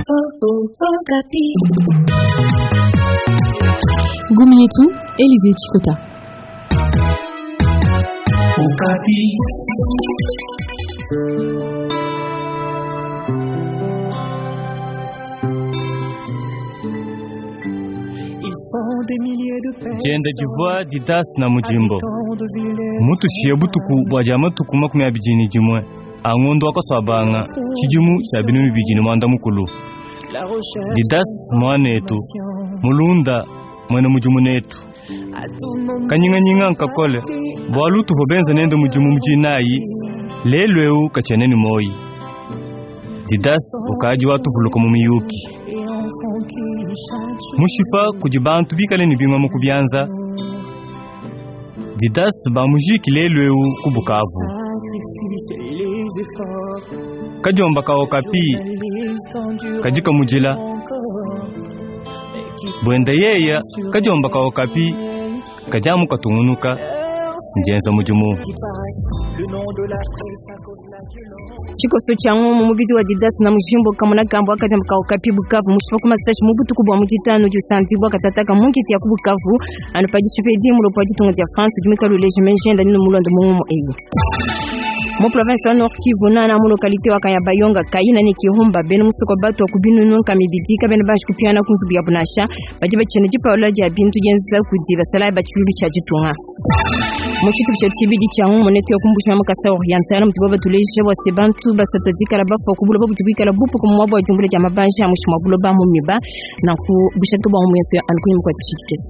Gumietou, Élisée Chikota. Jenda jivua didas na mujimbo mutu shebutuku bwajamatuku makumi abijini jimwe angondo akasabanga chijumu sabinu bijini manda mukulu didas mwanetu mulunda mwene mujumu netu kanyinga nkakole bwalutu vobenza nende mujumu mjinayi lelweu kacheneni moyi didas ukaji watu vuluka mumiyuki mushifa kujibantu bikale nibinga mukubyanza didas bamujiki lelweu kubukavu kajomba kao kapi kajika mujila bwenda yeya kajomba kao kapi kajamu katungunuka njenza mujumu Chiko Sochango mubizi wa didas na mujimbo kamuna kambo akajamba kao kapi Bukavu mushifa kuma sachi mubutu kubwa mujitano ju santi bwa katataka munkiti ya kubukavu anapaji chipedi mulo paji tungo ya France dumika lo legimenje ndani mulondo mumo eyi Mo province Nord Kivu na mu localité wa Kanyabayonga kayina ni kihumba bene musoko batu wa kubinu nonka mibidika bene bashi kupiana kunzubu ya bunasha baje bacene jipa olaje ya bintu yenza kudiba sala bachulu cha jitunga mu kitu cyo kibidi cya nkomonete yo kumbusha makasa oriental mu tiboba tuleje wa sebantu basatodika rabafa kubulo bakutibika la bupu ku mwabo wa jumbule ya mabanja ya mushima bulo ba mu miba na ku bushatwa ba mu yeso ya alkuyi kwa tshikitesi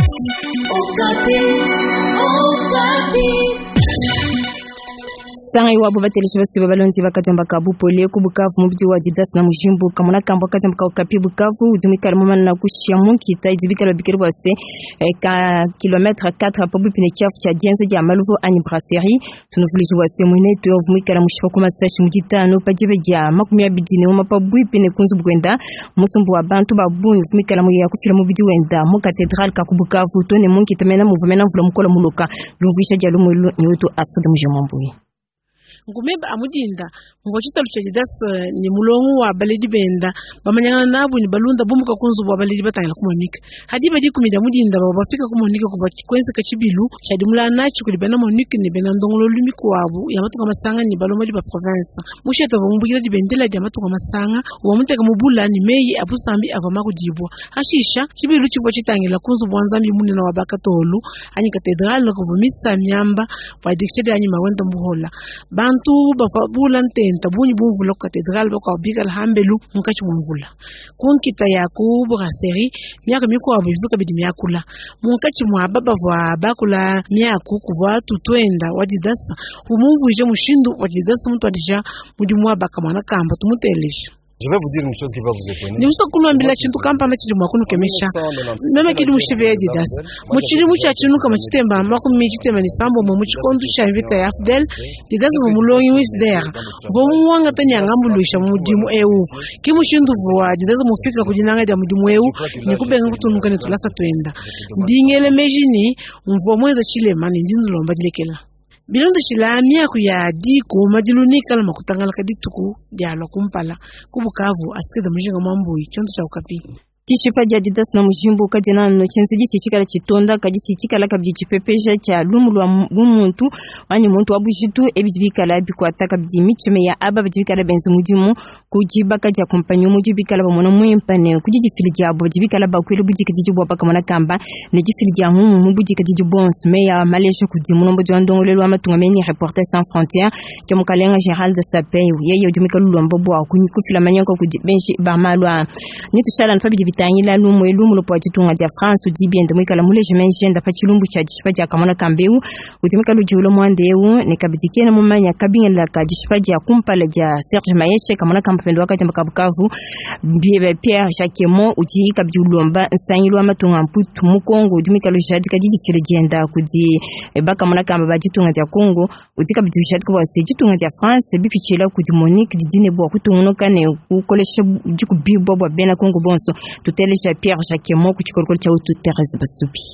Sanga iwa bo bateleje basiba balonzi bakajamba kabu pole ku Bukavu mubidi wa didas na mujimbo kamuna kambo akajamba ka kapi Bukavu udumikala mama na kushia munki ta idibikala bikero bose ka kilometre 4 pabu pine chef cha dienze ya maluvo ani brasserie tunuvulije wase mwene to vumikala mushifa kuma sashi mujitano pajibe ya makumi abidine mu mapabu pine kunzu bwenda musumbu wa bantu babu vumikala mu ya kufira mubidi wenda mu cathédrale ka ku Bukavu tone munki temena muvumena mvula mukola muluka lumvisha jalo mu nyoto asada mujamambuye ngumeba amudinda ngochita luchedidas ni mulongo wa baledi benda bamanyana nabu ni balunda bumuka kunzu wa baledi batangala kumonika hadi badi kumida mudinda bafika kumonika kuba kwenze kachibilu chadimula nachi kulibana monika ni bena ndongolo lumiko wabu ya matuka masanga ni baloma di ba province musheta bombukira di bendela di matuka masanga wa muteka mubula ni meyi abusambi avama kudibwa hashisha chibilu chibo chitangela kunzu bwanzambi muni na wabakatolu ani cathedral ko bomisa myamba wa dikshede ani mawenda muhola bantu bafabula ntenta bunyi bumvula ku cathedral bako bika hambelu mukachi mumvula kunkita yaku brasserie myaka mikwa bivuka bidi myakula mukachi mwababa vwa bakula myaku kuva tutwenda wadidasa umumvuje mushindu wadidasa mtu adija mudi mwabaka mwana kamba tumuteleje. Je vais vous dire une chose qui va vous étonner. Ni usokulu ambila chintu kampa mechili mwakunu kemesha. Meme kidi mushibe didas. Muchili mucha chinu kama chitemba makumi chitemba ni sambo mu muchikondu cha invita ya Fidel. Didas mu mulongi wis there. Vo muwanga tanya ngambulisha mudimu EU. Kimushindu vwa didas mufika kujinanga ya mudimu EU ni kubenga kutunuka ni tulasa twenda. Ndingele mejini mvo mweza chile mani ndindu lomba dilekela. Bilondo shilamia kuya diku madilunika la makutangala kadituku dialo kumpala kubukavu asikeza mujinga mambo ichondo cha ukapi Tishipa didas na mujimbo kadina no chensiji chichikala chitonda kadi chichikala kabji chipepeja cha lumulwa muntu wani muntu wabujitu ebijibikala bikwataka bidimichime ya aba bidibikala benzi mudimu kujibaka ja kompanyo mujibikala bamono mwempane kujijifili ja bidibikala bakwelo bujika dijibwa baka mona kamba ne jifili ja mu bujika dijibons me ya malesha kudimu no bujwa ndongolelo amatunga meni Reporters sans frontières kyo mukalenga Gérald Sapey yeye udimika lulombo bwa kunyikufila manyanko kudibenshi ba malwa ni tushala nfabidi tangila lumu elumu lo poati tunga dia France udi bien de mwikala mule jemengenda pa chilumbu cha dishipa dia kamona kambeu utimika lujulo mwandeu ne kabidikena mumanya kabinga la ka dishipa dia kumpala dia Serge Mayeche kamona kampendo wakati makabukavu biebe Pierre Jacquemont udi kabjulomba nsanyilwa matunga mputu mukongo utimika lo jadi kadidi kirejenda kudi baka mona kamba bajitunga dia Congo udi kabidujat kwa seji tunga dia France bipichela kudi Monique didine bo kutunga kane ukolesha jiku bibo bo bena Congo bonso tutele cha Pierre Jacquemont kuchikorikori cha utu Thérèse Basubi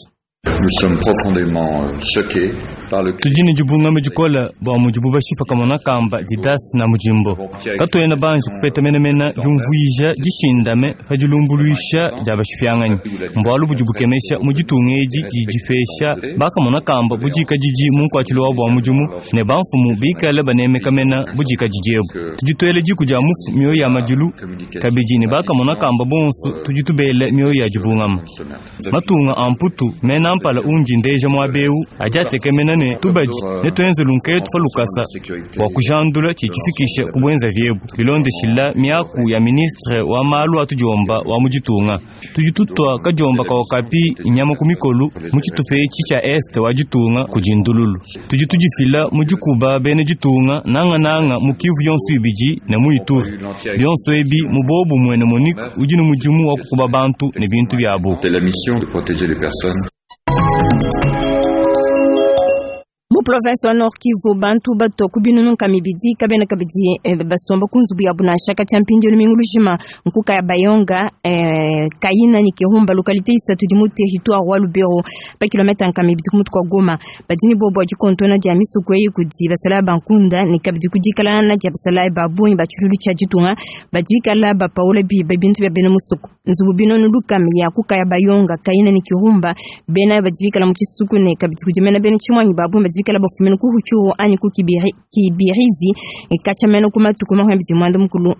Nous sommes profondément choqués par le tujini jibunga mejikola ba mujibu bashipa kamona kamba didas na mujimbo kato yena banji kupeta mena jumvuija jishindame fajulumbuluisha jabashifyangani mbwalu bujibu kemesha mujitungeji jijifesha baka mona kamba bujika jiji munko achilo wa mujumu ne banfumu bikala baneme kamena bujika jijebu tujitwele jikuja mufu myo ya majulu kabijini baka mona kamba bonsu tujitubele myo ya jibungama matunga amputu mena mpala unji ndeja mwabeu ajate kemena ne tubaji ne twenzulunketu falukasa wa kujandula chikifikisha kubwenza vyebu bilonde shilla miaku ya ministre wa malu atujomba wa mujitunga tujitutwa kajomba ka okapi inyama kumikolu muchitupe chicha este wa jitunga kujindululu tujitujifila mujikuba bene jitunga nanga mukivu yonsu ibiji na muituri byonso ebi mubobu mwene monique ujinu mujimu wa kukuba bantu ne bintu byabo. C'est la mission de protéger les personnes. Mu province wa Nord Kivu bantu bato kubinunu kamibidi kabena kabidi basomba kunzubu ya bunasha kati ya mpindi lumingulujima nkuka ya Bayonga Kayina ni Kirumba localité isatu di mu territoire wa Lubero pa kilomita kamibidi kumutu kwa Goma badini bobo ajikontona dia misukwe kudi basala bankunda ni kabidi kujikala na dia basala babuni bachululu cha jitunga bajikala ba Paula bi babintu ya bena musuku nzubu binonu lukam ya kuka ya Bayonga Kayina ni Kirumba bena bajikala mu kisuku ne kabidi kujimena bena chimwanyi babu kala bafumene ku huchuru ani ku kibirizi ikacha meno kuma tukuma hwembizi mwanda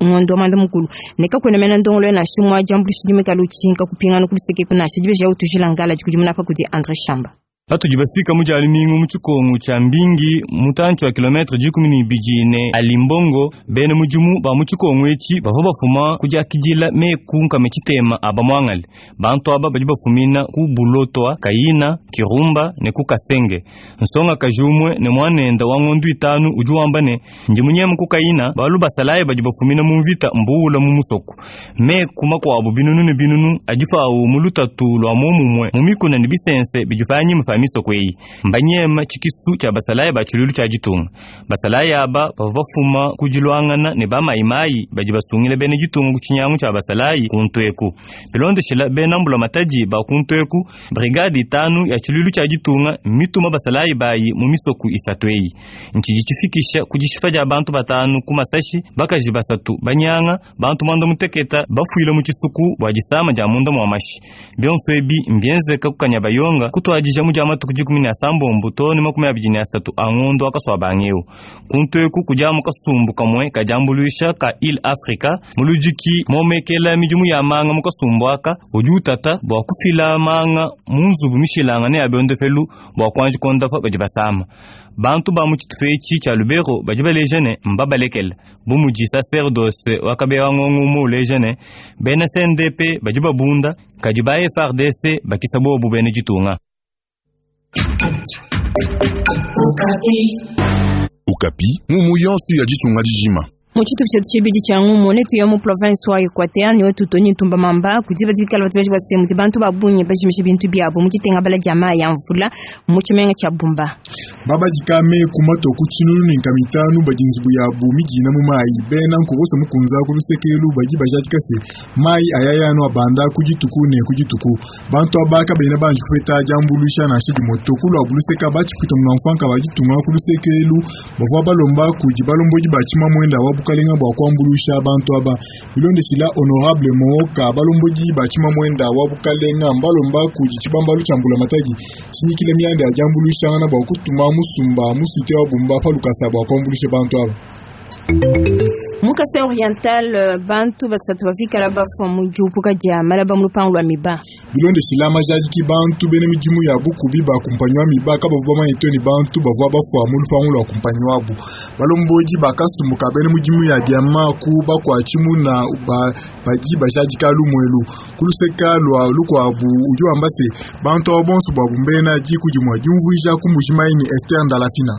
mukulu neka kwena mena ndongolo na shimwa jambu shidime kaluchinka kupingana kuliseke kuna shijibe ja utujilangala jikujimuna pa kudi Andre Shamba hatu jibafika mujali mingu muchikongu cha mbingi mutanchu wa kilometre jikumini bijine alimbongo bene mujumu ba muchikongu echi bava bafuma kuja kijila mekunka mechitema aba mwangali bantu aba bajibafumina ku Bulotoa Kayina Kirumba ne ku Kasenge nsonga kajumwe ne mwanenda wa ngondu itanu ujuambane njimunyemu ku Kayina balu basalaye bajibafumina mumvita mbuula mumusoko mekuma kwa abu binunu ajifa au mulutatu lwa mumumwe mumikuna ni bisense bijufanyi miso kwei mbanyema chikisu cha basalaye bachululu cha jitunga basalaye aba bavafuma kujilwangana ne bamaimai bajibasungile bene jitunga kuchinyangu cha basalaye kuntweku bilonde shila benambula mataji ba kuntweku brigade 5 ya chululu cha jitunga mituma basalaye bayi mu misoku isatwei nchijichifikisha kujishifaja abantu batanu kumasashi bakajibasatu banyanga bantu mando muteketa bafuila mu kisuku bwajisama ja munda mu amashi byonso ebi mbyenze kakukanya Bayonga kutwajija mu amatu kujikumini asambo mbutoni makumi abijini asatu angondo akaswa bangeo kuntweku kujamu kasumbu kamwe kajambuluisha ka il Africa mulujiki momekela mijumu ya manga mukasumbu aka ujutata bwa kufila manga munzubu mishilanga ne abonde felu bwa kwanji kondafa bajibasama bantu ba muchitufechi cha Lubero bajibalejene mbabalekela bumuji sacerdoce wakabewa ngongu mu lejene bena CNDP bajibabunda kajibaye FARDC bakisabo bubene jitunga. Okapi mumuyonsi ya jitunga jijima muchitu chibidi changu monetu ya mu province wa Equateur ni wetu toni tumba mamba kudiba dikala watu wa semu bantu babunye bajimisha bintu byabo mukitenga bala jamaa ya mvula muchimenga cha bumba baba jikame kumato kuchinunu nkamitanu bajinzubu ya bumigi na mumai bena nkubose mukunza kubisekelu baji bajatikase mai ayayano abanda kujituku bantu abaka bena banji kweta jambulusha na shiji moto kulu abuluseka bachi kwita mwanfanka bajitunga kubisekelu bavwa balomba kujibalomboji bachima mwenda wabu kalenga bwa kwambulusha abantu aba bilonde sila honorable mooka balomboji bachima mwenda wabukalenga mbalomba kujibambalu chambula mataji chinyikile myande ajambulusha na bwa kutuma musumba musite wa bumba palukasa bwa kwambulusha bantu aba Mukase oriental bantu basatu bafika laba kwa mujupuka jama laba mlupangu wa miba bilonde silama jaji ki bantu bene mijimu ya buku biba kumpanywa miba kaba vubama itoni bantu bavwa bafu wa mlupangu wa kumpanywa wabu balomboji bakasumuka bene mijimu ya diama kuba kwa chimu na baji bajaji kalu mwelu kuluseka lwa luko abu uju ambase bantu wabonsu babu mbena jiku jimwa jumvu ija kumujima ini Esther Ndalafina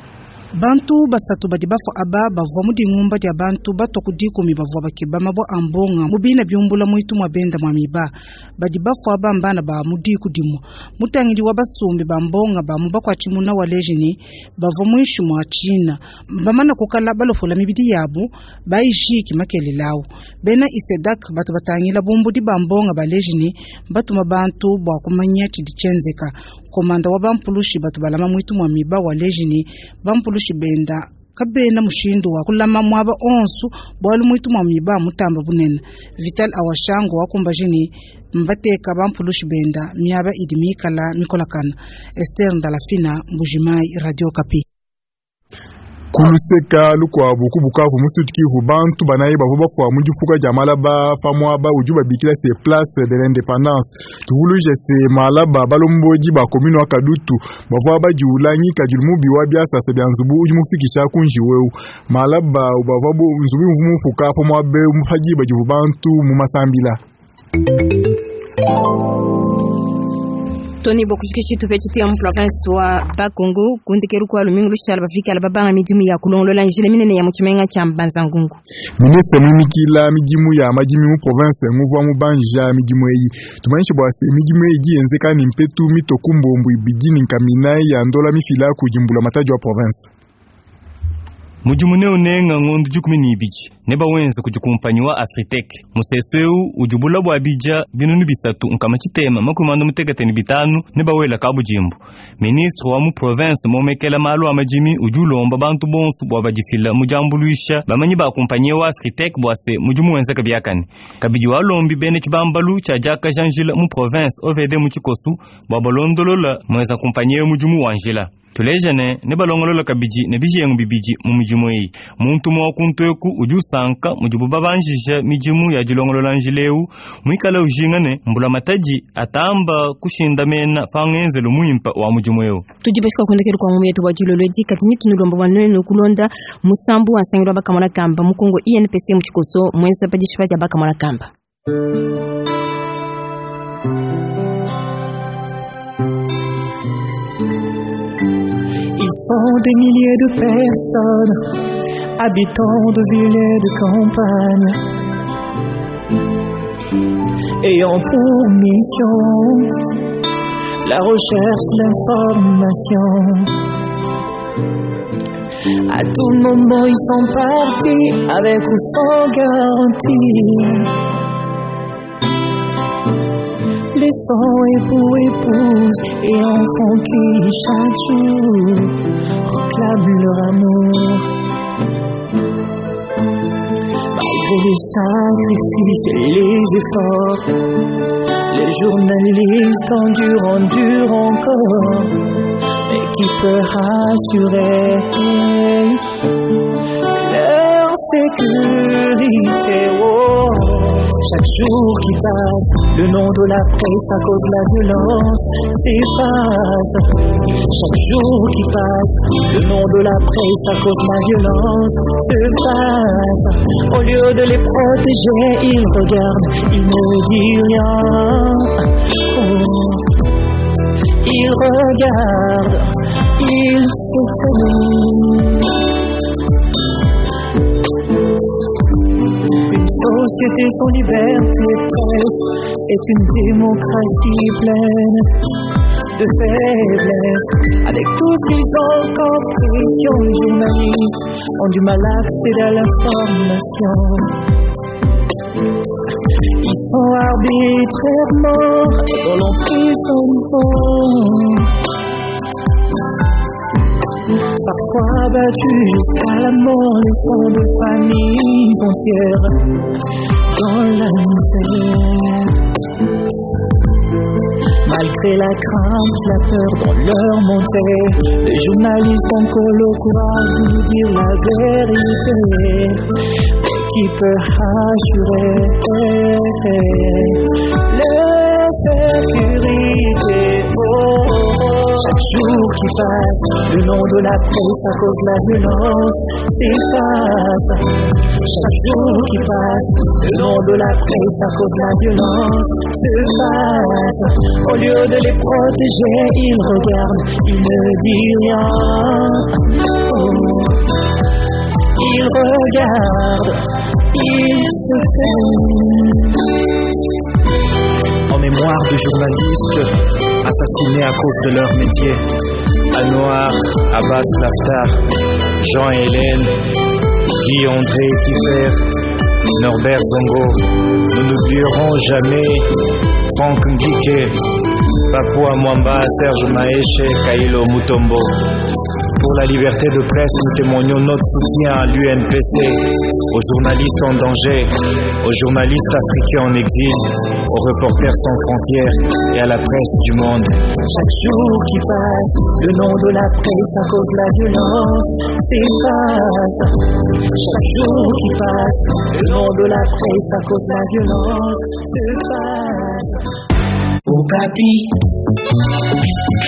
Bantu basatu badi bafo aba bavwa mudi ngumba dia bantu bato kudiko mi bavwa bakiba mabo ambonga mubina byumbula mwitu mwabenda mwamiba badi bafo aba mbana ba mudi kudimu mutangiri wabasumbi bambonga ba muba kwa chimuna walejini bavwa mwishu mwa China bamana kukala balofola mibidi yabu baishiki makeli lao bena isedak batu batangila bumbudi bambonga balejini batu mabantu bwa kumanya chidicenzeka komanda wa bampulushi batu balama mwitu mwamiba walejini bampulushi benda kabena mushindo wa kulama mwaba onsu bwalu mwitu mwamiba mutamba bunene Vital Awashango wakumbajini mbateka bampulushi benda myaba idimikala mikolakana Esther Ndalafina Mbujimai Radio Kapi kuluseka lukwa buku Bukavu musutkivu bantu banaye bavuba fwa mujifuka jamalaba pamwaba ujuba bikila se place de l'indépendance tuvuluje se malaba balomboji ba commune wa Kadutu bavwa julanyi kajulumubi wa biasa se byanzubu ujimufikisha kunjiweu malaba ubavabo nzubi mvumu fuka pamwabe mufaji bajivu bantu mu masambila Tony bokushiki tupeti ya province wa Bakongo kundikeru kwa lumingu lushala bafika la babanga midimu ya kulongolola njile minene ya muchimenga cha Mbanzangungu. Ministre mwimikila midimu ya majimi mu province nguvu mu banja midimu yi. Tumanyishi bwase midimu yi enzeka ni mpetu mitokumbo mbu ibijini nkaminai ya ndola mifila kujimbula mataji wa province. Mujumune unenga ngondu jukumi ni ibiji. Neba wenza kujukumpanyiwa Afritec. Museseu ujubula bwa abija binunu bisatu nkamachitema makumando mutekateni bitanu neba wela kabu jimbu. Ministre wa mu province momekela malu amajimi ujulomba bantu bonsu bwa bajifila mujambuluisha bamanyi bakumpanyiwa Afritec bwase mujumu wenza kabiakani. Kabiji walombi bene chibambalu cha jaka janjila mu province ovede muchikosu bwa balondolola mweza kumpanyiwa mujumu wanjila. Tulejane ne balongolola kabiji ne bijengu bibiji mu mijumu yi muntu mwa kunteku ujusanka mujubu babanjija mijumu ya jilongolola njileu mwikala ujingane mbula mataji atamba kushinda mena fangenze lumwimpa wa mujumu yeu tujibeshwa kundekera kwa mumu yetu wa jilolodi katini tunulomba wanene nukulonda musambu ansangirwa bakamona kamba mukongo INPC mchikoso mwenza pajishwaja bakamona kamba Ils sont des milliers de personnes, habitants de villes et de campagnes, ayant pour mission la recherche, l'information. À tout moment, ils sont partis avec ou sans garantie, laissant époux, épouses et enfants qui chaque jour proclament leur amour. Malgré les sacrifices et les efforts, les journalistes endurent encore. Mais qui peut rassurer leur sécurité? Oh. Chaque jour qui passe, le nom de la presse à cause de la violence s'efface. Chaque jour qui passe, le nom de la presse à cause de la violence se passe. Au lieu de les protéger, ils regardent, ils ne disent rien. Oh. Ils regardent, ils s'étonnent. Une société sans liberté presse est une démocratie pleine de faiblesse. Avec tout ce qu'ils ont comme pression, les journalistes ont du mal à accéder à l'information. Ils sont arbitrairement et volontairement parfois battus jusqu'à la mort, laissant des familles entières dans la misère. Malgré la crainte, la peur dans leur montée, les journalistes ont encore le courage de nous dire la vérité. Mais qui peut assurer leur sécurité? Oh. Chaque jour qui passe, le nom de la presse à cause de la violence s'efface. Chaque jour qui passe, le nom de la presse à cause de la violence s'efface. Au lieu de les protéger, ils regardent, ils ne disent rien. Ils regardent, ils se taisent. En mémoire de journalistes assassinés à cause de leur métier. Al-Noir, Abbas Laftar, Jean et Hélène, Guy André Kiffer, Norbert Zongo. Nous n'oublierons jamais Franck Ngike, Papua Mwamba, Serge Maeshe, Kailo Mutombo. Pour la liberté de presse, nous témoignons notre soutien à l'UNPC, aux journalistes en danger, aux journalistes africains en exil, aux reporters sans frontières et à la presse du monde. Chaque jour qui passe, le nom de la presse à cause de la violence s'efface. Chaque jour qui passe, le nom de la presse à cause de la violence s'efface. Okapi.